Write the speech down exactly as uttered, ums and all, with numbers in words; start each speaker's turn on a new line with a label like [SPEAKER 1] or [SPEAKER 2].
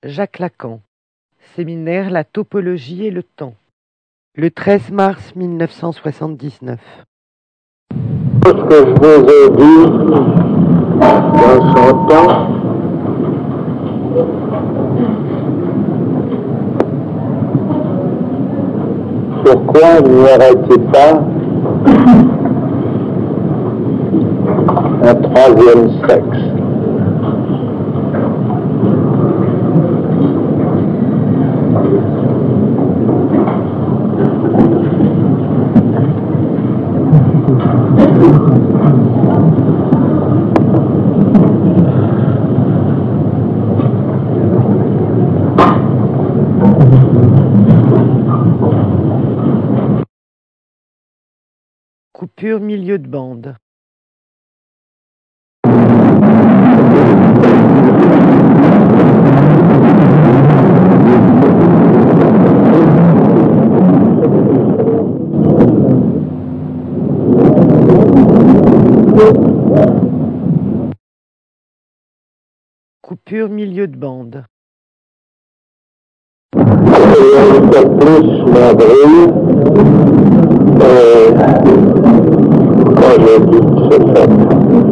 [SPEAKER 1] Jacques Lacan. Séminaire La topologie et le temps. Le treize mars mille neuf cent soixante-dix-neuf.
[SPEAKER 2] Tout ce que je vous ai dit dans son temps, pourquoi n'y aurait-il pas un troisième sexe?
[SPEAKER 1] Coupure milieu de bande. Coupure milieu de bande.
[SPEAKER 2] Et un peu plus m'abrille euh, quand je dis que c'est fait.